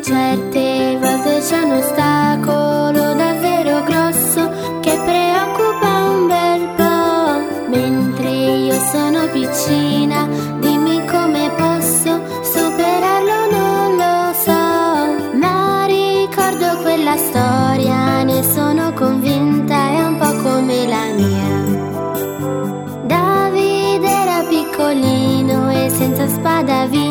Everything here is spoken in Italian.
Certe volte c'è un ostacolo davvero grosso che preoccupa un bel po'. Mentre io sono piccina, dimmi come posso superarlo, non lo so. Ma ricordo quella storia, ne sono convinta, è un po' come la mia. Davide era piccolino e senza spada via